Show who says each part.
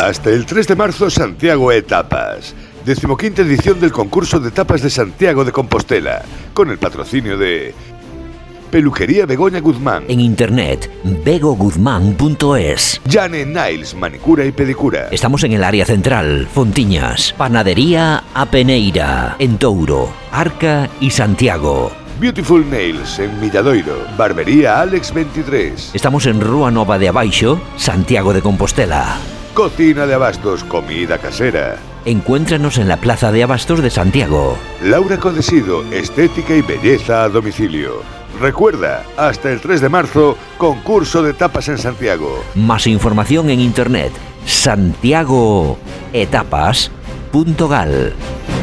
Speaker 1: Hasta el 3 de marzo, Santiago Etapas. 15ª edición del concurso de tapas de Santiago de Compostela, con el patrocinio de Peluquería Begoña Guzmán.
Speaker 2: En internet, begoguzmán.es.
Speaker 1: Jane Nails, manicura y pedicura.
Speaker 2: Estamos en el área central, Fontiñas. Panadería A Peneira, en Touro, Arca y Santiago.
Speaker 1: Beautiful Nails en Milladoiro. Barbería Alex 23.
Speaker 2: Estamos en Rúa Nova de Abaixo, Santiago de Compostela.
Speaker 1: Cocina de Abastos, comida casera.
Speaker 2: Encuéntranos en la Plaza de Abastos de Santiago.
Speaker 1: Laura Codesido, estética y belleza a domicilio. Recuerda, hasta el 3 de marzo, concurso de tapas en Santiago.
Speaker 2: Más información en internet, santiagoetapas.gal.